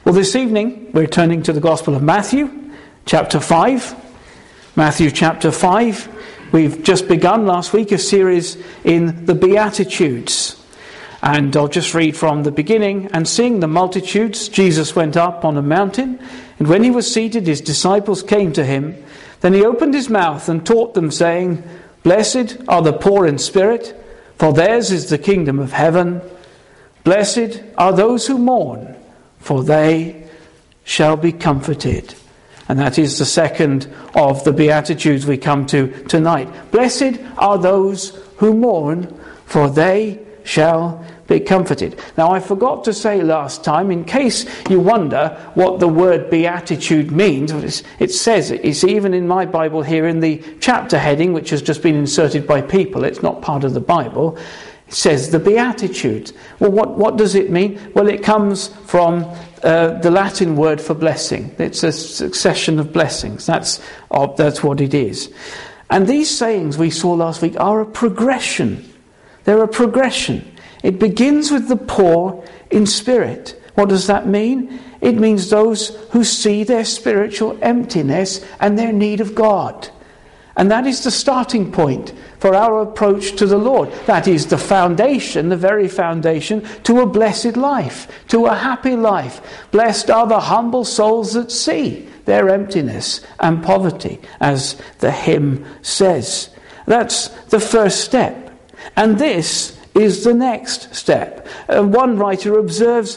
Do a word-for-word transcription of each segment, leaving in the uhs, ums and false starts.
Well, this evening we're turning to the Gospel of Matthew, chapter five. Matthew chapter five. We've just begun last week a series in the Beatitudes. And I'll just read from the beginning. And seeing the multitudes, Jesus went up on a mountain. And when he was seated, his disciples came to him. Then he opened his mouth and taught them, saying, Blessed are the poor in spirit, for theirs is the kingdom of heaven. Blessed are those who mourn, for they shall be comforted. And that is the second of the Beatitudes we come to tonight. Blessed are those who mourn, for they shall be comforted. Now, I forgot to say last time, in case you wonder what the word beatitude means, it says, it's even in my Bible here in the chapter heading, which has just been inserted by people, it's not part of the Bible. It says the Beatitudes. Well, what, what does it mean? Well, it comes from uh, the Latin word for blessing. It's a succession of blessings. That's, uh, that's what it is. And these sayings we saw last week are a progression. They're a progression. It begins with the poor in spirit. What does that mean? It means those who see their spiritual emptiness and their need of God. And that is the starting point for our approach to the Lord. That is the foundation, the very foundation, to a blessed life, to a happy life. Blessed are the humble souls that see their emptiness and poverty, as the hymn says. That's the first step. And this is the next step. Uh, one writer observes,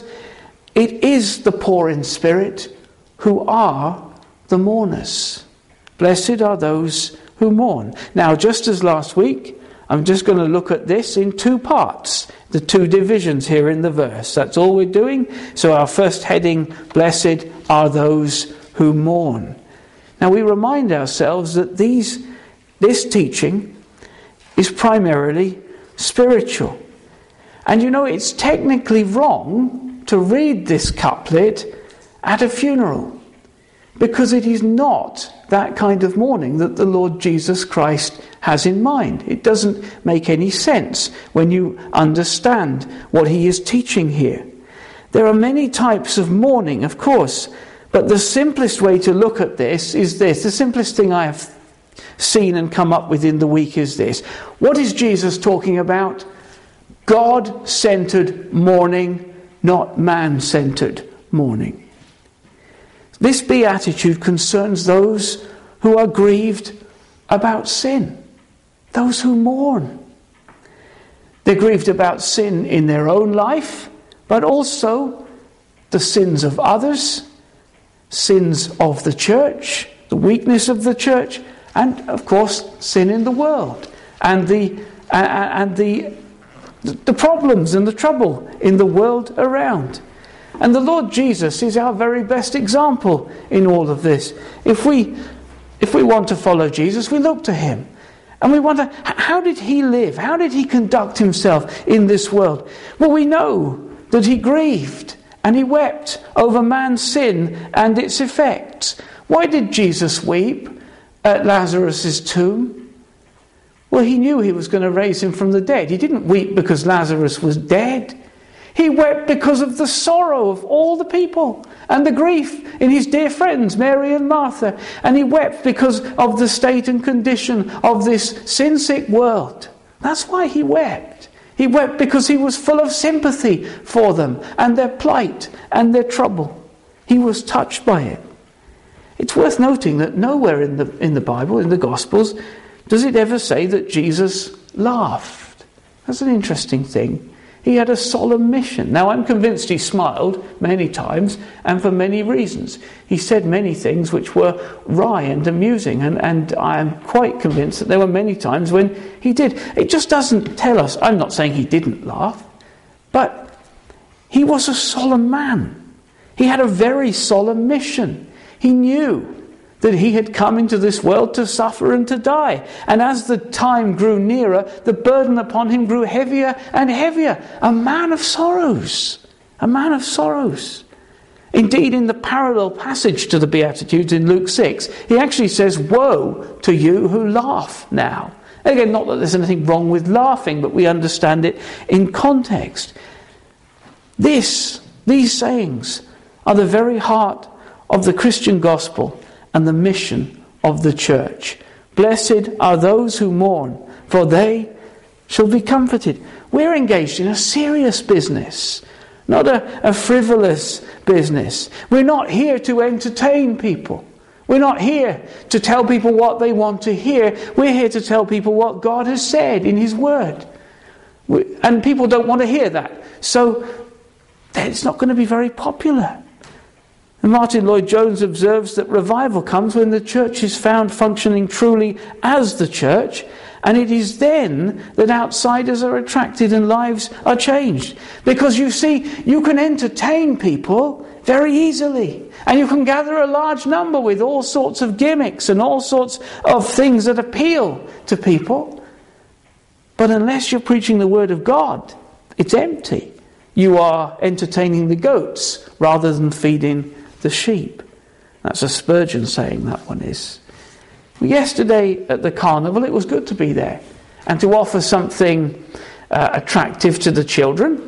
it is the poor in spirit who are the mourners. Blessed are those who mourn. Now, just as last week, I'm just going to look at this in two parts, the two divisions here in the verse. That's all we're doing. So our first heading, blessed are those who mourn. Now, we remind ourselves that these, this teaching is primarily spiritual. And you know, it's technically wrong to read this couplet at a funeral, because it is not that kind of mourning that the Lord Jesus Christ has in mind. It doesn't make any sense when you understand what he is teaching here. There are many types of mourning, of course, but the simplest way to look at this is this. The simplest thing I have seen and come up with in the week is this. What is Jesus talking about? God-centered mourning, not man-centered mourning. This beatitude concerns those who are grieved about sin, those who mourn. They're grieved about sin in their own life, but also the sins of others, sins of the church, the weakness of the church, and of course sin in the world, and the uh, and the the problems and the trouble in the world around. And the Lord Jesus is our very best example in all of this. If we if we want to follow Jesus, we look to him. And we wonder, how did he live? How did he conduct himself in this world? Well, we know that he grieved and he wept over man's sin and its effects. Why did Jesus weep at Lazarus' tomb? Well, he knew he was going to raise him from the dead. He didn't weep because Lazarus was dead. He wept because of the sorrow of all the people and the grief in his dear friends, Mary and Martha. And he wept because of the state and condition of this sin-sick world. That's why he wept. He wept because he was full of sympathy for them and their plight and their trouble. He was touched by it. It's worth noting that nowhere in the, in the Bible, in the Gospels, does it ever say that Jesus laughed. That's an interesting thing. He had a solemn mission. Now, I'm convinced he smiled many times and for many reasons. He said many things which were wry and amusing, and, and I am quite convinced that there were many times when he did. It just doesn't tell us. I'm not saying he didn't laugh, but he was a solemn man. He had a very solemn mission. He knew that he had come into this world to suffer and to die. And as the time grew nearer, the burden upon him grew heavier and heavier. A man of sorrows. A man of sorrows. Indeed, in the parallel passage to the Beatitudes in Luke six, he actually says, "Woe to you who laugh now." Again, not that there's anything wrong with laughing, but we understand it in context. This, these sayings are the very heart of the Christian gospel and the mission of the church. Blessed are those who mourn, for they shall be comforted. We're engaged in a serious business, not a, a frivolous business. We're not here to entertain people. We're not here to tell people what they want to hear. We're here to tell people what God has said in His Word. We, and people don't want to hear that. So it's not going to be very popular. And Martin Lloyd-Jones observes that revival comes when the church is found functioning truly as the church, and it is then that outsiders are attracted and lives are changed. Because you see, you can entertain people very easily, and you can gather a large number with all sorts of gimmicks and all sorts of things that appeal to people. But unless you're preaching the Word of God, it's empty. You are entertaining the goats rather than feeding the sheep. That's a Spurgeon saying, that one is. Yesterday at the carnival, it was good to be there and to offer something uh, attractive to the children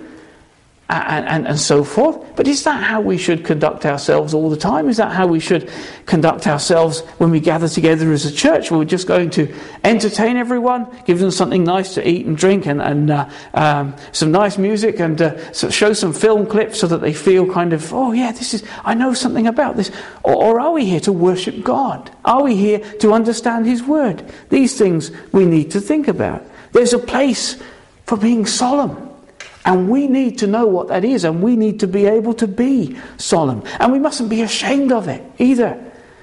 and, and, and so forth. But is that how we should conduct ourselves all the time? Is that how we should conduct ourselves when we gather together as a church? We're just going to entertain everyone, give them something nice to eat and drink, and, and uh, um, some nice music, and uh, so show some film clips so that they feel kind of, oh yeah, this is, I know something about this. Or, or are we here to worship God? Are we here to understand His Word? These things we need to think about. There's a place for being solemn. And we need to know what that is, and we need to be able to be solemn. And we mustn't be ashamed of it either.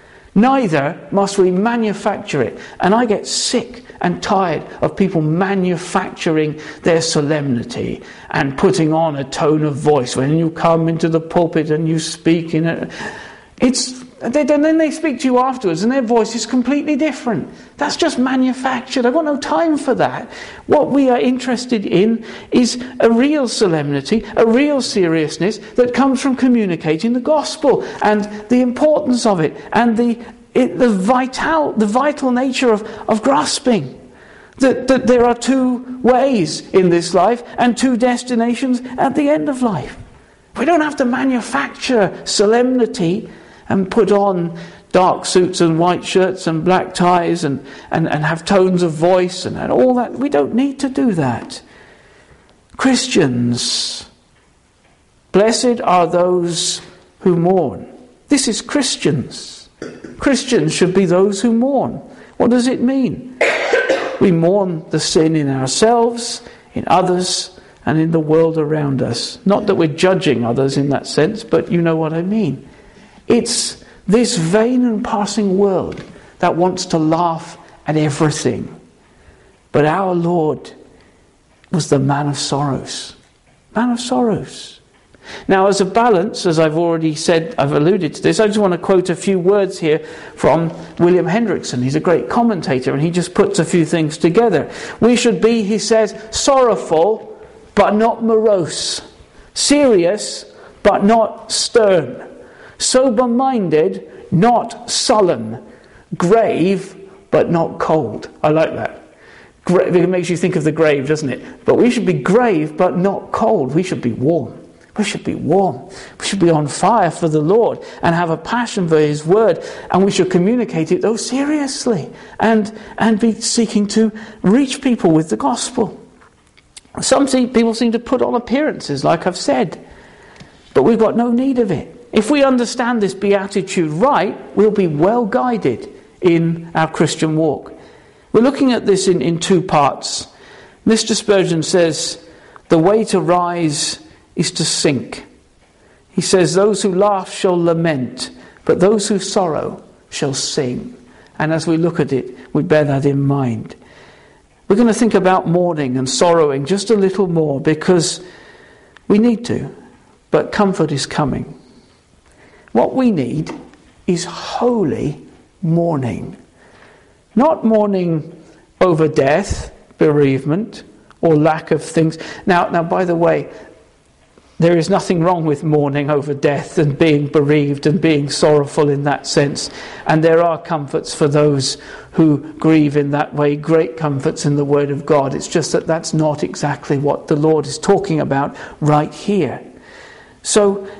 Neither must we manufacture it. And I get sick and tired of people manufacturing their solemnity and putting on a tone of voice when you come into the pulpit and you speak in it. It's They, and then they speak to you afterwards and their voice is completely different. That's just manufactured. I've got no time for that. What we are interested in is a real solemnity, a real seriousness that comes from communicating the gospel and the importance of it and the it, the vital the vital nature of, of grasping that, that there are two ways in this life and two destinations at the end of life. We don't have to manufacture solemnity and put on dark suits and white shirts and black ties and, and, and have tones of voice and, and all that. We don't need to do that. Christians, blessed are those who mourn. This is Christians. Christians should be those who mourn. What does it mean? We mourn the sin in ourselves, in others, and in the world around us. Not that we're judging others in that sense, but you know what I mean. It's this vain and passing world that wants to laugh at everything. But our Lord was the man of sorrows. Man of sorrows. Now, as a balance, as I've already said, I've alluded to this, I just want to quote a few words here from William Hendrickson. He's a great commentator and he just puts a few things together. We should be, he says, sorrowful but not morose, serious but not stern, sober-minded, not sullen, grave, but not cold. I like that. It makes you think of the grave, doesn't it? But we should be grave, but not cold. We should be warm. We should be warm. We should be on fire for the Lord and have a passion for His Word. And we should communicate it, though, seriously. And, and be seeking to reach people with the gospel. Some people seem to put on appearances, like I've said. But we've got no need of it. If we understand this beatitude right, we'll be well guided in our Christian walk. We're looking at this in, in two parts. Mister Spurgeon says, the way to rise is to sink. He says, those who laugh shall lament, but those who sorrow shall sing. And as we look at it, we bear that in mind. We're going to think about mourning and sorrowing just a little more because we need to, but comfort is coming. What we need is holy mourning. Not mourning over death, bereavement, or lack of things. Now, now, by the way, there is nothing wrong with mourning over death and being bereaved and being sorrowful in that sense. And there are comforts for those who grieve in that way, great comforts in the Word of God. It's just that that's not exactly what the Lord is talking about right here. So,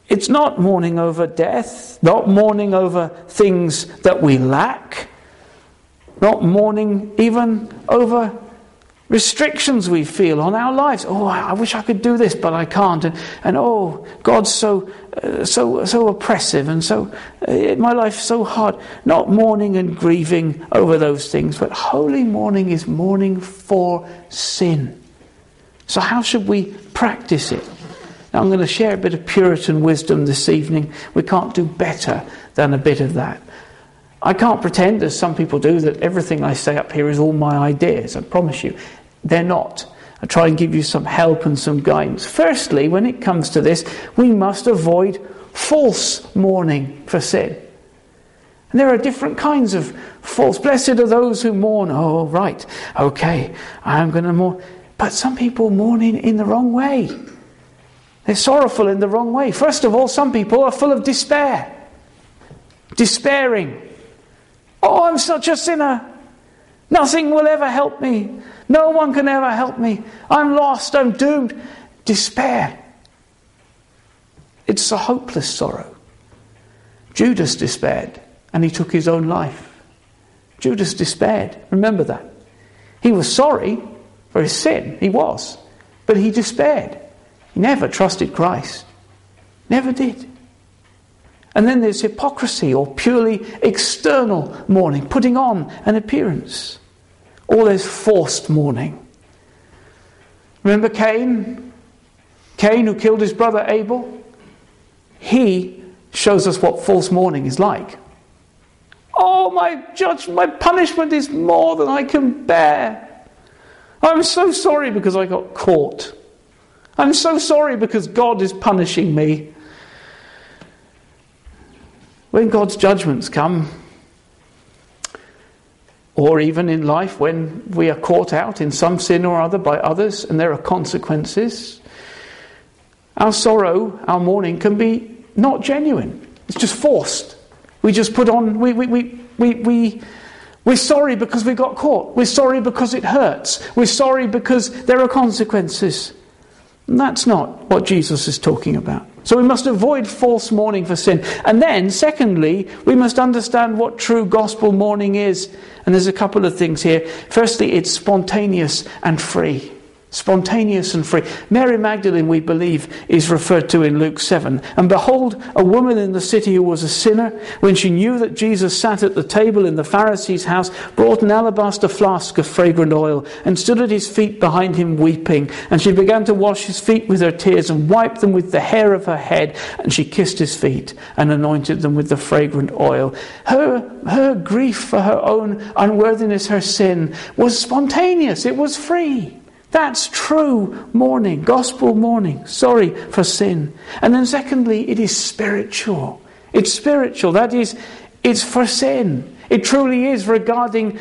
It's not mourning over death, not mourning over things that we lack, not mourning even over restrictions we feel on our lives. Oh, I wish I could do this, but I can't. And, and oh, God's so uh, so so oppressive, and so uh, my life's so hard. Not mourning and grieving over those things, but holy mourning is mourning for sin. So how should we practice it? Now I'm going to share a bit of Puritan wisdom this evening. We can't do better than a bit of that. I can't pretend, as some people do, that everything I say up here is all my ideas. I promise you, they're not. I try and give you some help and some guidance. Firstly, when it comes to this, we must avoid false mourning for sin. And there are different kinds of false. Blessed are those who mourn. Oh, right, okay, I'm going to mourn. But some people mourn in, in the wrong way. They're sorrowful in the wrong way. First of all, some people are full of despair. Despairing. Oh, I'm such a sinner. Nothing will ever help me. No one can ever help me. I'm lost. I'm doomed. Despair. It's a hopeless sorrow. Judas despaired, and he took his own life. Judas despaired. Remember that. He was sorry for his sin. He was. But he despaired. He never trusted Christ. Never did. And then there's hypocrisy, or purely external mourning, putting on an appearance. Or there's forced mourning. Remember Cain? Cain, who killed his brother Abel? He shows us what false mourning is like. Oh, my judgment, my punishment is more than I can bear. I'm so sorry because I got caught. I'm so sorry because God is punishing me. When God's judgments come, or even in life when we are caught out in some sin or other by others and there are consequences, our sorrow, our mourning can be not genuine. It's just forced. We just put on, we, we, we, we, we, we're sorry because we got caught. We're sorry because it hurts. We're sorry because there are consequences. And that's not what Jesus is talking about. So we must avoid false mourning for sin. And then, secondly, we must understand what true gospel mourning is. And there's a couple of things here. Firstly, it's spontaneous and free. Spontaneous and free. Mary Magdalene, we believe, is referred to in Luke seven. And behold, a woman in the city who was a sinner, when she knew that Jesus sat at the table in the Pharisee's house, brought an alabaster flask of fragrant oil, and stood at his feet behind him weeping. And she began to wash his feet with her tears, and wiped them with the hair of her head. And she kissed his feet, and anointed them with the fragrant oil. Her, her grief for her own unworthiness, her sin, was spontaneous. It was free. That's true mourning, gospel mourning, sorry for sin. And then secondly, it is spiritual. It's spiritual, that is, it's for sin. It truly is regarding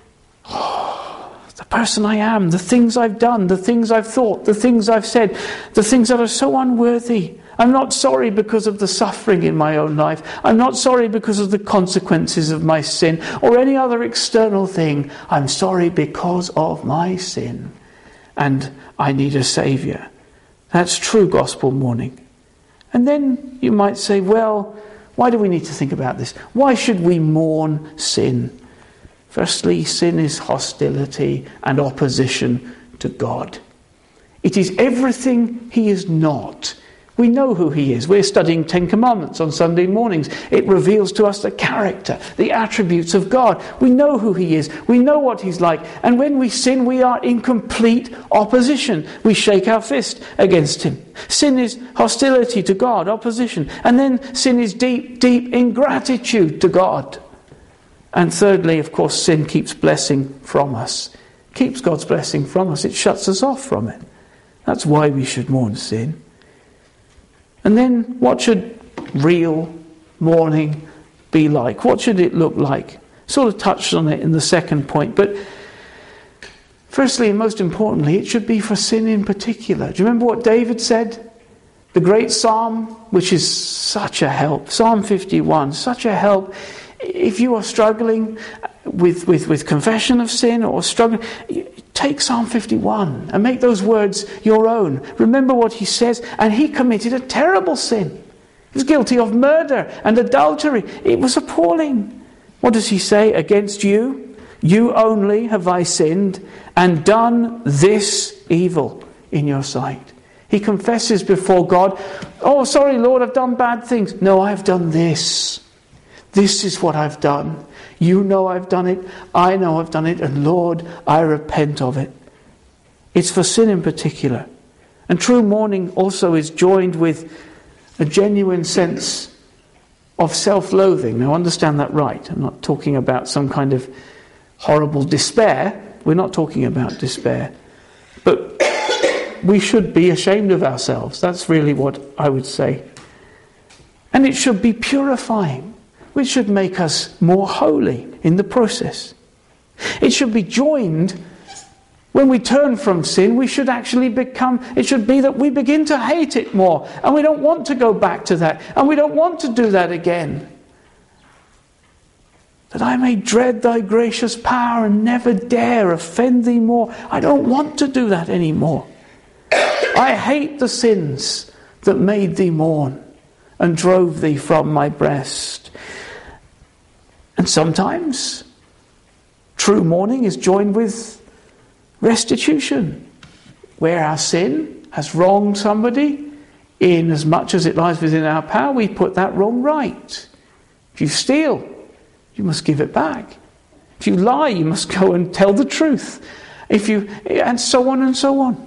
oh, the person I am, the things I've done, the things I've thought, the things I've said, the things that are so unworthy. I'm not sorry because of the suffering in my own life. I'm not sorry because of the consequences of my sin or any other external thing. I'm sorry because of my sin. And I need a saviour. That's true gospel mourning. And then you might say, well, why do we need to think about this? Why should we mourn sin? Firstly, sin is hostility and opposition to God. It is everything he is not. We know who he is. We're studying Ten Commandments on Sunday mornings. It reveals to us the character, the attributes of God. We know who he is. We know what he's like. And when we sin, we are in complete opposition. We shake our fist against him. Sin is hostility to God, opposition. And then sin is deep, deep ingratitude to God. And thirdly, of course, sin keeps blessing from us. Keeps God's blessing from us. It shuts us off from it. That's why we should mourn sin. And then what should real mourning be like? What should it look like? Sort of touched on it in the second point. But firstly and most importantly, it should be for sin in particular. Do you remember what David said? The great psalm, which is such a help. Psalm fifty-one, such a help. If you are struggling with, with, with confession of sin or struggling, take Psalm fifty-one and make those words your own. Remember what he says. And he committed a terrible sin. He was guilty of murder and adultery. It was appalling. What does he say? Against you, you only have I sinned and done this evil in your sight. He confesses before God, oh, sorry, Lord, I've done bad things. No, I've done this. This is what I've done. You know I've done it. I know I've done it. And Lord, I repent of it. It's for sin in particular. And true mourning also is joined with a genuine sense of self-loathing. Now understand that right. I'm not talking about some kind of horrible despair. We're not talking about despair. But we should be ashamed of ourselves. That's really what I would say. And it should be purifying, which should make us more holy in the process. It should be joined, when we turn from sin, we should actually become, it should be that we begin to hate it more. And we don't want to go back to that. And we don't want to do that again. That I may dread thy gracious power and never dare offend thee more. I don't want to do that anymore. I hate the sins that made thee mourn and drove thee from my breast. And sometimes true mourning is joined with restitution, where our sin has wronged somebody. In as much as it lies within our power, we put that wrong right. If you steal, you must give it back. If you lie, you must go and tell the truth. If you, and so on and so on.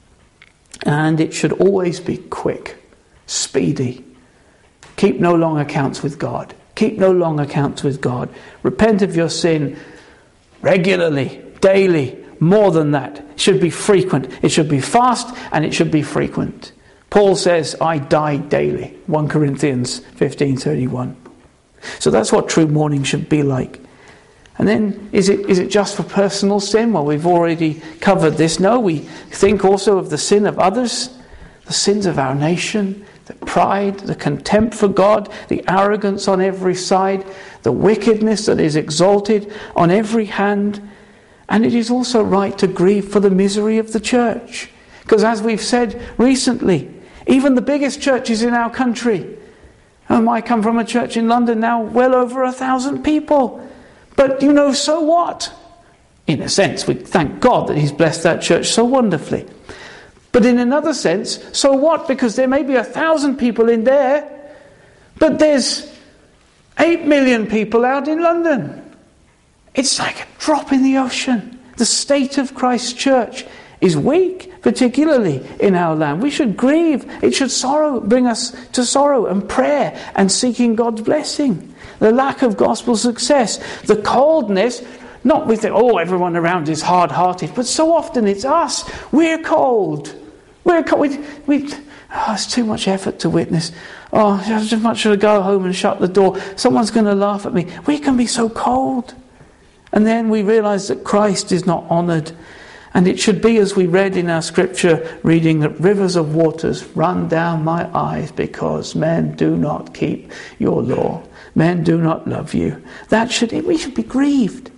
And it should always be quick, speedy. Keep no long accounts with God. Keep no long accounts with God. Repent of your sin regularly, daily, more than that. It should be frequent. It should be fast and it should be frequent. Paul says, I die daily. First Corinthians fifteen thirty-one. So that's what true mourning should be like. And then, is it is it just for personal sin? Well, we've already covered this. No, we think also of the sin of others, the sins of our nation, the pride, the contempt for God, the arrogance on every side, the wickedness that is exalted on every hand. And it is also right to grieve for the misery of the church. Because as we've said recently, even the biggest churches in our country, um, I come from a church in London now, well over a thousand people. But, you know, so what? In a sense, we thank God that he's blessed that church so wonderfully. But in another sense, so what? Because there may be a thousand people in there, but there's eight million people out in London. It's like a drop in the ocean. The state of Christ's church is weak, particularly in our land. We should grieve. It should sorrow, bring us to sorrow and prayer and seeking God's blessing. The lack of gospel success, the coldness, not with the, oh, everyone around is hard-hearted, but so often it's us. We're cold. We're cold. We, we, oh, it's too much effort to witness. Oh, as much as I go home and shut the door, someone's going to laugh at me. We can be so cold. And then we realise that Christ is not honoured. And it should be, as we read in our scripture reading, that rivers of waters run down my eyes because men do not keep your law. Men do not love you. That should, we should be grieved.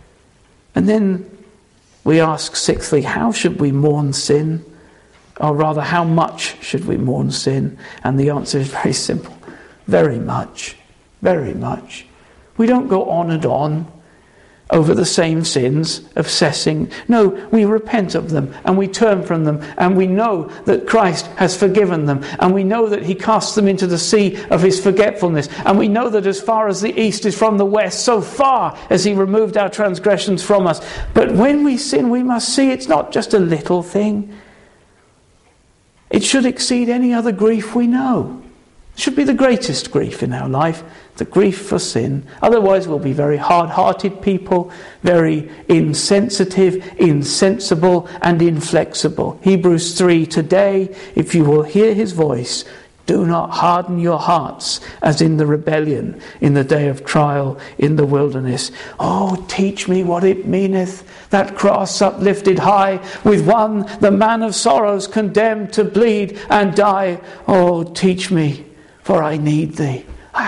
And then we ask, sixthly, how should we mourn sin? Or rather, how much should we mourn sin? And the answer is very simple. Very much. Very much. We don't go on and on over the same sins, obsessing. No, we repent of them and we turn from them and we know that Christ has forgiven them and we know that he casts them into the sea of his forgetfulness and we know that as far as the east is from the west, so far as he removed our transgressions from us. But when we sin, we must see it's not just a little thing. It should exceed any other grief we know. It should be the greatest grief in our life, the grief for sin. Otherwise we'll be very hard-hearted people, very insensitive, insensible and inflexible. Hebrews three, today, if you will hear his voice, do not harden your hearts as in the rebellion, in the day of trial in the wilderness. Oh, teach me what it meaneth, that cross uplifted high, with one, the man of sorrows, condemned to bleed and die. Oh, teach me, for I need thee. I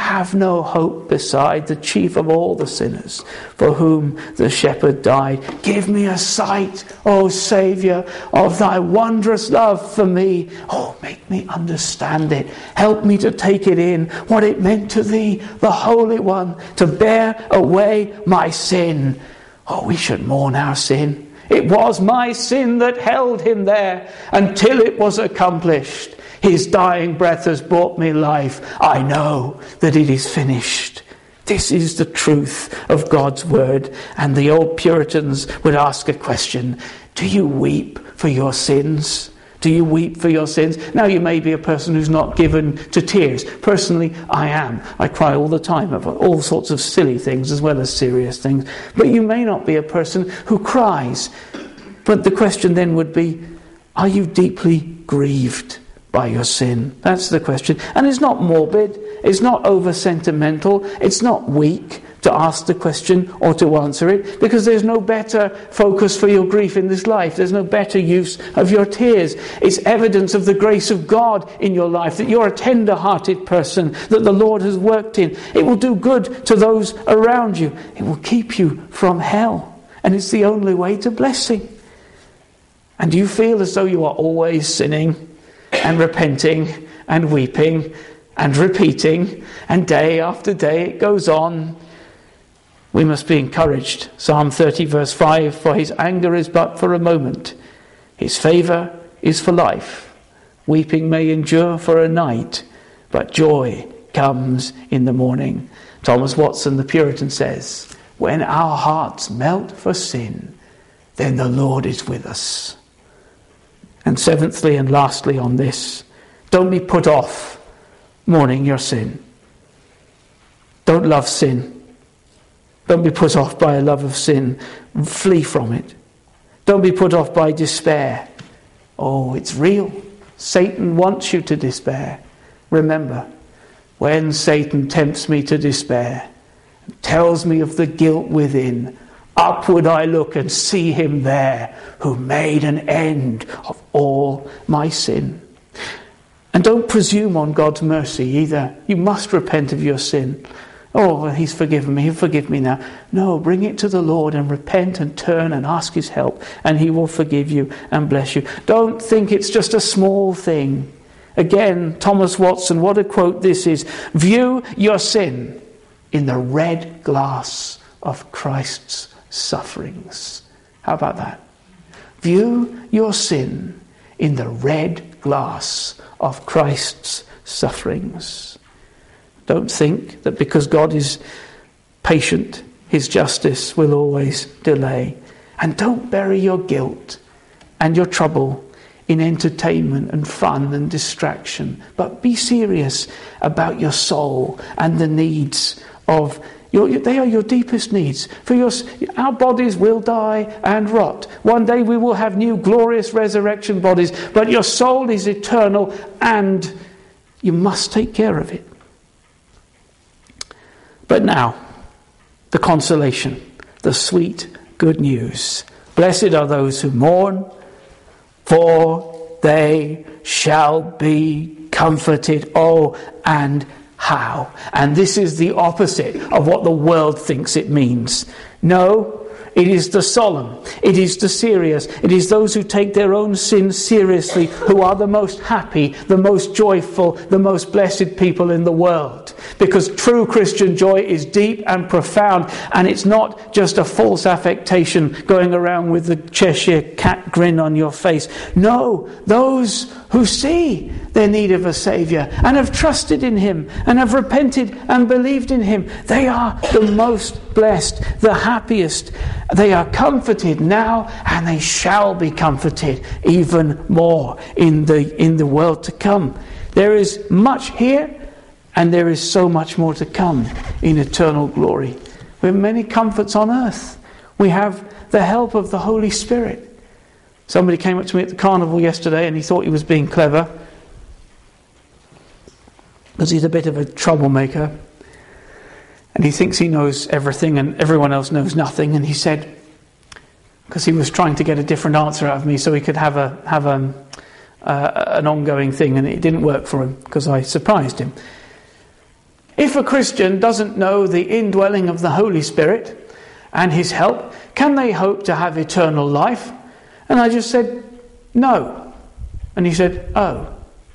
have no hope beside the chief of all the sinners, for whom the shepherd died. Give me a sight, O Saviour, of thy wondrous love for me. Oh, make me understand it. Help me to take it in, what it meant to thee, the Holy One, to bear away my sin. Oh, we should mourn our sin. It was my sin that held him there until it was accomplished. His dying breath has brought me life. I know that it is finished. This is the truth of God's word. And the old Puritans would ask a question. Do you weep for your sins? Do you weep for your sins? Now, you may be a person who's not given to tears. Personally, I am. I cry all the time about all sorts of silly things as well as serious things. But you may not be a person who cries. But the question then would be, are you deeply grieved by your sin? That's the question. And it's not morbid. It's not over-sentimental. It's not weak to ask the question or to answer it, because there's no better focus for your grief in this life. There's no better use of your tears. It's evidence of the grace of God in your life, that you're a tender-hearted person, that the Lord has worked in. It will do good to those around you. It will keep you from hell. And it's the only way to blessing. And do you feel as though you are always sinning and repenting and weeping and repeating, and day after day it goes on? We must be encouraged. Psalm thirty verse five, for his anger is but for a moment. His favour is for life. Weeping may endure for a night, but joy comes in the morning. Thomas Watson, the Puritan, says, when our hearts melt for sin, then the Lord is with us. And seventhly and lastly on this, don't be put off mourning your sin. Don't love sin. Don't be put off by a love of sin. Flee from it. Don't be put off by despair. Oh, it's real. Satan wants you to despair. Remember, when Satan tempts me to despair, tells me of the guilt within, upward I look and see him there who made an end of all my sin. And don't presume on God's mercy either. You must repent of your sin. Oh, well, he's forgiven me, he'll forgive me now. No, bring it to the Lord and repent and turn and ask his help, and he will forgive you and bless you. Don't think it's just a small thing. Again, Thomas Watson, what a quote this is. View your sin in the red glass of Christ's sufferings. How about that? View your sin in the red glass of Christ's sufferings. Don't think that because God is patient, his justice will always delay. And don't bury your guilt and your trouble in entertainment and fun and distraction. But be serious about your soul and the needs of your, they are your deepest needs. For your, our bodies will die and rot. One day we will have new glorious resurrection bodies. But your soul is eternal, and you must take care of it. But now, the consolation, the sweet good news. Blessed are those who mourn, for they shall be comforted. Oh, and how? And this is the opposite of what the world thinks it means. No, it is the solemn, it is the serious, it is those who take their own sins seriously who are the most happy, the most joyful, the most blessed people in the world. Because true Christian joy is deep and profound, and it's not just a false affectation going around with the Cheshire cat grin on your face. No, those who see their need of a Saviour and have trusted in him and have repented and believed in him, they are the most blessed, the happiest. They are comforted now, and they shall be comforted even more in the in the world to come. There is much here, and there is so much more to come in eternal glory. We have many comforts on earth. We have the help of the Holy Spirit. Somebody came up to me at the carnival yesterday, and he thought he was being clever, because he's a bit of a troublemaker. And he thinks he knows everything and everyone else knows nothing. And he said, because he was trying to get a different answer out of me so he could have a have a, uh, an ongoing thing, and it didn't work for him because I surprised him. If a Christian doesn't know the indwelling of the Holy Spirit and his help, can they hope to have eternal life? And I just said, no. And he said, oh.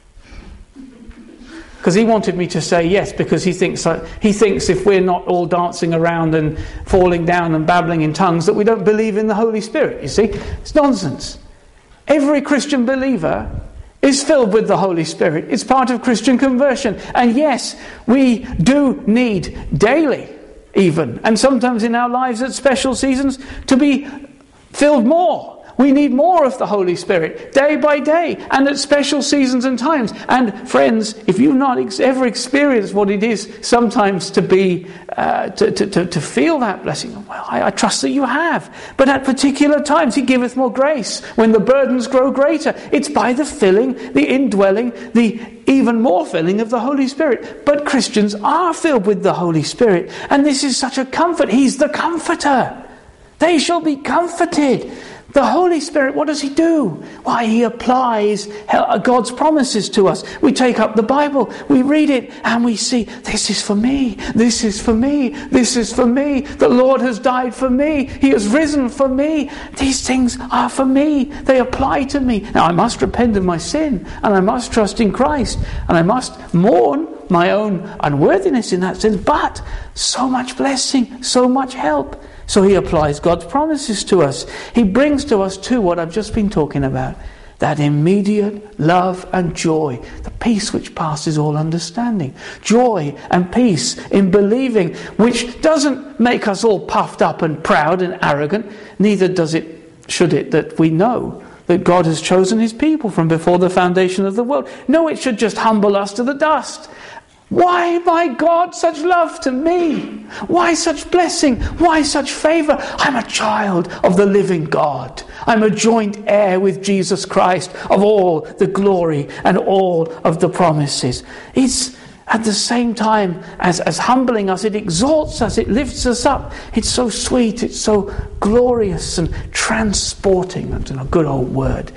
Because he wanted me to say yes, because he thinks he thinks if we're not all dancing around and falling down and babbling in tongues, that we don't believe in the Holy Spirit. You see, it's nonsense. Every Christian believer is filled with the Holy Spirit. It's part of Christian conversion. And yes, we do need daily, even, and sometimes in our lives at special seasons, to be filled more. We need more of the Holy Spirit, day by day, and at special seasons and times. And friends, if you've not ex- ever experienced what it is sometimes to be, uh, to, to, to, to feel that blessing, well, I, I trust that you have. But at particular times, He giveth more grace. When the burdens grow greater, it's by the filling, the indwelling, the even more filling of the Holy Spirit. But Christians are filled with the Holy Spirit, and this is such a comfort. He's the comforter. They shall be comforted. The Holy Spirit, what does He do? Why, He applies God's promises to us. We take up the Bible, we read it, and we see, this is for me, this is for me, this is for me. The Lord has died for me. He has risen for me. These things are for me. They apply to me. Now, I must repent of my sin, and I must trust in Christ, and I must mourn my own unworthiness in that sense, but so much blessing, so much help. So He applies God's promises to us. He brings to us too what I've just been talking about. That immediate love and joy. The peace which passes all understanding. Joy and peace in believing, which doesn't make us all puffed up and proud and arrogant. Neither does it, should it, that we know that God has chosen His people from before the foundation of the world. No, it should just humble us to the dust. Why, my God, such love to me? Why such blessing? Why such favour? I'm a child of the living God. I'm a joint heir with Jesus Christ of all the glory and all of the promises. It's at the same time as, as humbling us, it exalts us, it lifts us up. It's so sweet, it's so glorious and transporting. That's a good old word.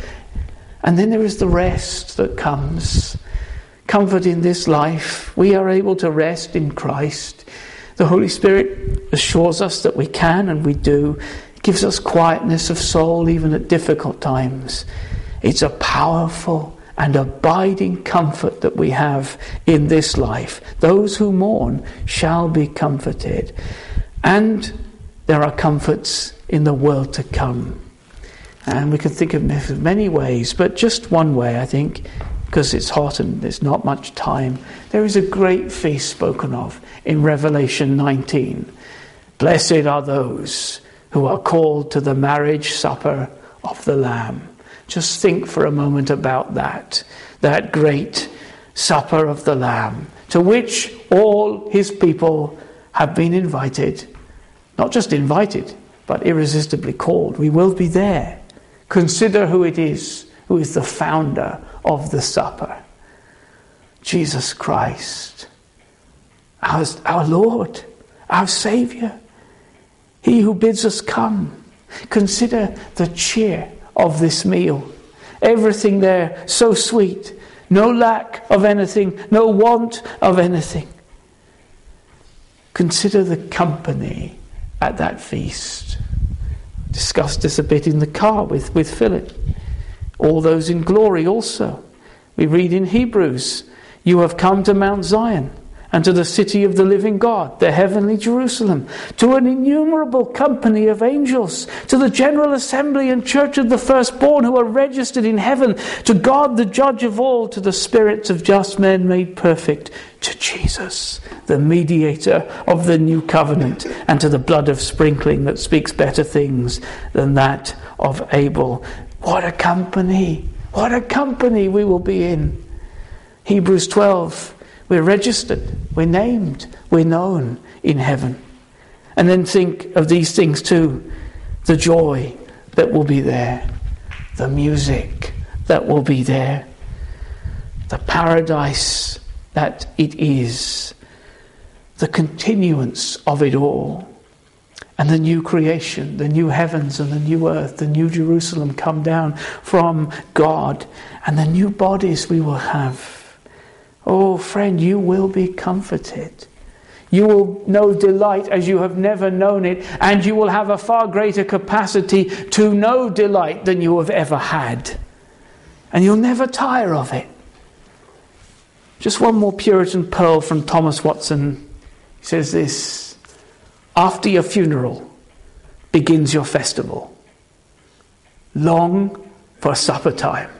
And then there is the rest that comes. Comfort in this life. We are able to rest in Christ. The Holy Spirit assures us that we can, and we do. It gives us quietness of soul even at difficult times. It's a powerful and abiding comfort that we have in this life. Those who mourn shall be comforted. And there are comforts in the world to come. And we can think of many ways, but just one way, I think, because it's hot and there's not much time. There is a great feast spoken of in Revelation nineteen. Blessed are those who are called to the marriage supper of the Lamb. Just think for a moment about that. That great supper of the Lamb, to which all His people have been invited. Not just invited, but irresistibly called. We will be there. Consider who it is, who is the founder of the supper. Jesus Christ, our, our Lord, our Saviour, He who bids us come. Consider the cheer of this meal. Everything there so sweet, no lack of anything, no want of anything. Consider the company at that feast. Discussed this a bit in the car with, with Philip. All those in glory also. We read in Hebrews, you have come to Mount Zion and to the city of the living God, the heavenly Jerusalem, to an innumerable company of angels, to the general assembly and church of the firstborn who are registered in heaven, to God the judge of all, to the spirits of just men made perfect, to Jesus, the mediator of the new covenant, and to the blood of sprinkling that speaks better things than that of Abel. What a company, what a company we will be in. Hebrews twelve, we're registered, we're named, we're known in heaven. And then think of these things too. The joy that will be there, the music that will be there, the paradise that it is, the continuance of it all. And the new creation, the new heavens and the new earth, the new Jerusalem come down from God, and the new bodies we will have. Oh, friend, you will be comforted. You will know delight as you have never known it, and you will have a far greater capacity to know delight than you have ever had. And you'll never tire of it. Just one more Puritan pearl from Thomas Watson. He says this: after your funeral begins your festival. Long for supper time.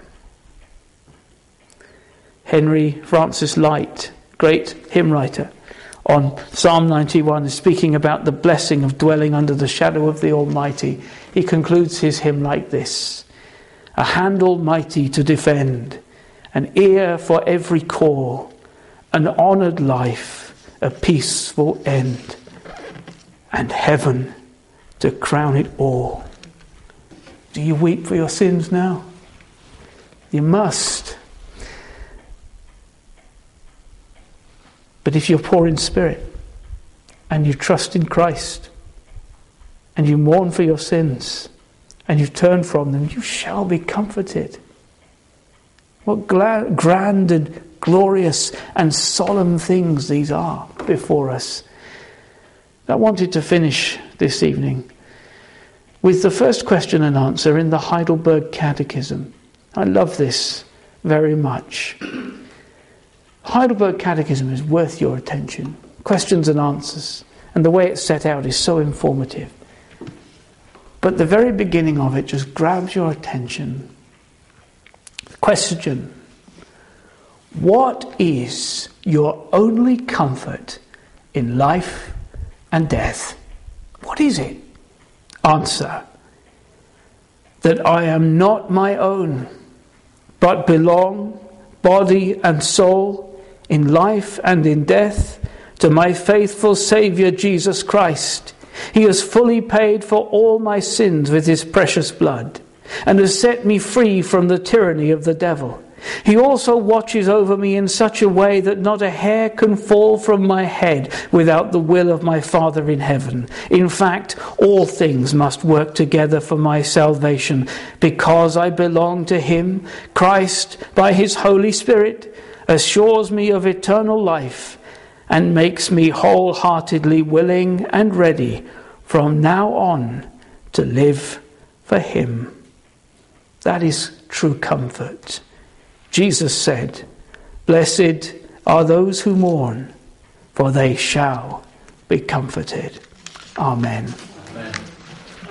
Henry Francis Lyte, great hymn writer, on Psalm ninety-one, is speaking about the blessing of dwelling under the shadow of the Almighty. He concludes his hymn like this: a hand almighty to defend, an ear for every call, an honoured life, a peaceful end, and heaven to crown it all. Do you weep for your sins now? You must. But if you're poor in spirit, and you trust in Christ, and you mourn for your sins, and you turn from them, you shall be comforted. What gla- grand and glorious and solemn things these are before us. I wanted to finish this evening with the first question and answer in the Heidelberg Catechism. I love this very much. Heidelberg Catechism is worth your attention. Questions and answers. And the way it's set out is so informative. But the very beginning of it just grabs your attention. Question: what is your only comfort in life and death? What is it? Answer: that I am not my own, but belong, body and soul, in life and in death, to my faithful Saviour Jesus Christ. He has fully paid for all my sins with his precious blood, and has set me free from the tyranny of the devil. He also watches over me in such a way that not a hair can fall from my head without the will of my Father in heaven. In fact, all things must work together for my salvation, because I belong to him. Christ, by his Holy Spirit, assures me of eternal life and makes me wholeheartedly willing and ready from now on to live for him. That is true comfort. Jesus said, "Blessed are those who mourn, for they shall be comforted." Amen.